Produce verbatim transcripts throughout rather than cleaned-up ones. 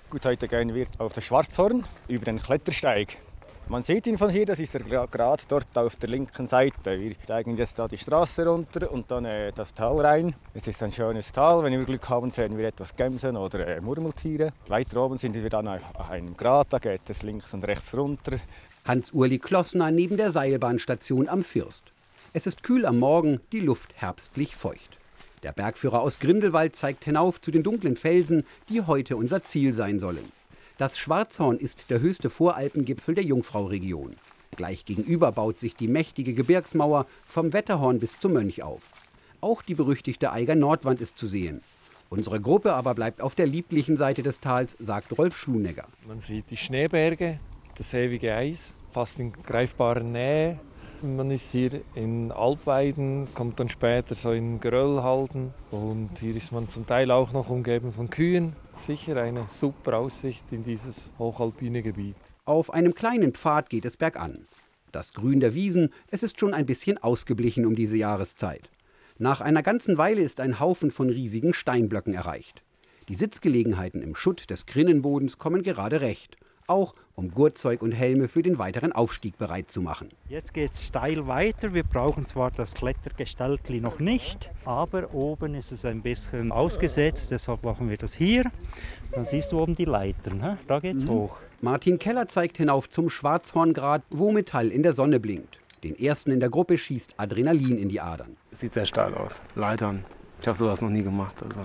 Gut, heute gehen wir auf das Schwarzhorn über den Klettersteig. Man sieht ihn von hier, das ist er gerade dort auf der linken Seite. Wir steigen jetzt da die Straße runter und dann äh, das Tal rein. Es ist ein schönes Tal, wenn wir Glück haben, sehen wir etwas Gämsen oder äh, Murmeltiere. Weiter oben sind wir dann auf einem Grat, da geht es links und rechts runter. Hans-Uli Klossner neben der Seilbahnstation am First. Es ist kühl am Morgen, die Luft herbstlich feucht. Der Bergführer aus Grindelwald zeigt hinauf zu den dunklen Felsen, die heute unser Ziel sein sollen. Das Schwarzhorn ist der höchste Voralpengipfel der Jungfrauregion. Gleich gegenüber baut sich die mächtige Gebirgsmauer vom Wetterhorn bis zum Mönch auf. Auch die berüchtigte Eiger Nordwand ist zu sehen. Unsere Gruppe aber bleibt auf der lieblichen Seite des Tals, sagt Rolf Schlunegger. Man sieht die Schneeberge, das ewige Eis, fast in greifbarer Nähe. Man ist hier in Alpweiden, kommt dann später so in Geröllhalden und hier ist man zum Teil auch noch umgeben von Kühen. Sicher eine super Aussicht in dieses hochalpine Gebiet. Auf einem kleinen Pfad geht es bergan. Das Grün der Wiesen, es ist schon ein bisschen ausgeblichen um diese Jahreszeit. Nach einer ganzen Weile ist ein Haufen von riesigen Steinblöcken erreicht. Die Sitzgelegenheiten im Schutt des Grinnenbodens kommen gerade recht. Auch um Gurtzeug und Helme für den weiteren Aufstieg bereit zu machen. Jetzt geht es steil weiter. Wir brauchen zwar das Klettergestaltli noch nicht, aber oben ist es ein bisschen ausgesetzt, deshalb machen wir das hier. Dann siehst du oben die Leitern, da geht's mhm. hoch. Martin Keller zeigt hinauf zum Schwarzhorngrat, wo Metall in der Sonne blinkt. Den ersten in der Gruppe schießt Adrenalin in die Adern. Es sieht sehr stark aus. Leitern. Ich habe sowas noch nie gemacht. Also.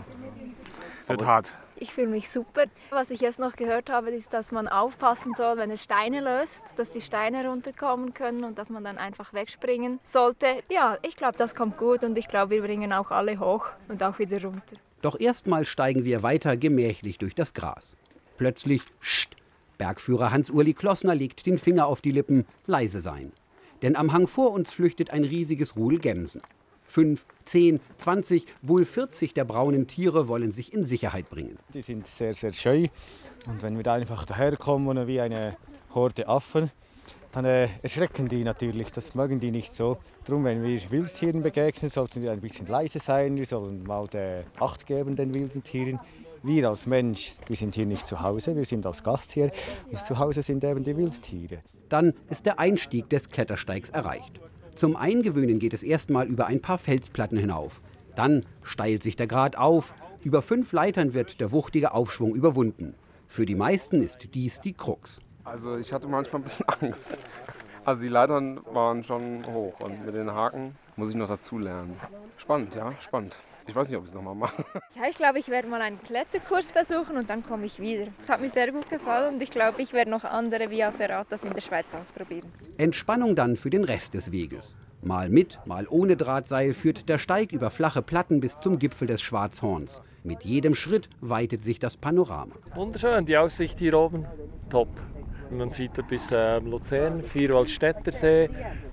Es wird hart. Ich fühle mich super. Was ich jetzt noch gehört habe, ist, dass man aufpassen soll, wenn es Steine löst, dass die Steine runterkommen können und dass man dann einfach wegspringen sollte. Ja, ich glaube, das kommt gut und ich glaube, wir bringen auch alle hoch und auch wieder runter. Doch erstmal steigen wir weiter gemächlich durch das Gras. Plötzlich, Scht! Bergführer Hans-Uli Klossner legt den Finger auf die Lippen, leise sein. Denn am Hang vor uns flüchtet ein riesiges Rudel Gämsen. Fünf, zehn, zwanzig, wohl vierzig der braunen Tiere wollen sich in Sicherheit bringen. Die sind sehr, sehr scheu. Und wenn wir da einfach daherkommen wie eine Horde Affen, dann äh, erschrecken die natürlich. Das mögen die nicht so. Darum, wenn wir Wildtieren begegnen, sollten wir ein bisschen leise sein. Wir sollen mal Acht geben den wilden Tieren. Wir als Mensch, wir sind hier nicht zu Hause, wir sind als Gast hier. Und zu Hause sind eben die Wildtiere. Dann ist der Einstieg des Klettersteigs erreicht. Zum Eingewöhnen geht es erstmal über ein paar Felsplatten hinauf. Dann steilt sich der Grat auf. Über fünf Leitern wird der wuchtige Aufschwung überwunden. Für die meisten ist dies die Krux. Also ich hatte manchmal ein bisschen Angst. Also die Leitern waren schon hoch und mit den Haken muss ich noch dazu lernen. Spannend, ja, spannend. Ich weiß nicht, ob ich es nochmal mache. Ja, ich glaube, ich werde mal einen Kletterkurs besuchen und dann komme ich wieder. Es hat mir sehr gut gefallen und ich glaube, ich werde noch andere Via Ferratas in der Schweiz ausprobieren. Entspannung dann für den Rest des Weges. Mal mit, mal ohne Drahtseil führt der Steig über flache Platten bis zum Gipfel des Schwarzhorns. Mit jedem Schritt weitet sich das Panorama. Wunderschön, die Aussicht hier oben, top. Man sieht bis äh, Luzern, Vierwaldstättersee,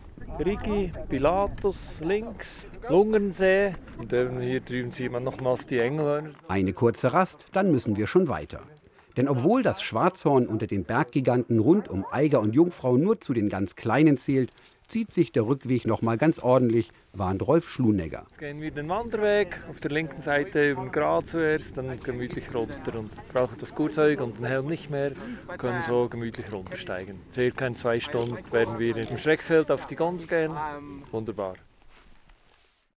Rigi, Pilatus links, Lungernsee und hier drüben sieht man nochmals die Engelhörner. Eine kurze Rast, dann müssen wir schon weiter. Denn obwohl das Schwarzhorn unter den Berggiganten rund um Eiger und Jungfrau nur zu den ganz Kleinen zählt, zieht sich der Rückweg noch mal ganz ordentlich, warnt Rolf Schlunegger. Jetzt gehen wir den Wanderweg auf der linken Seite über den Grat zuerst, dann gemütlich runter und brauchen das Gurtzeug und den Helm nicht mehr, können so gemütlich runtersteigen. Circa in zwei Stunden werden wir im Schreckfeld auf die Gondel gehen. Wunderbar.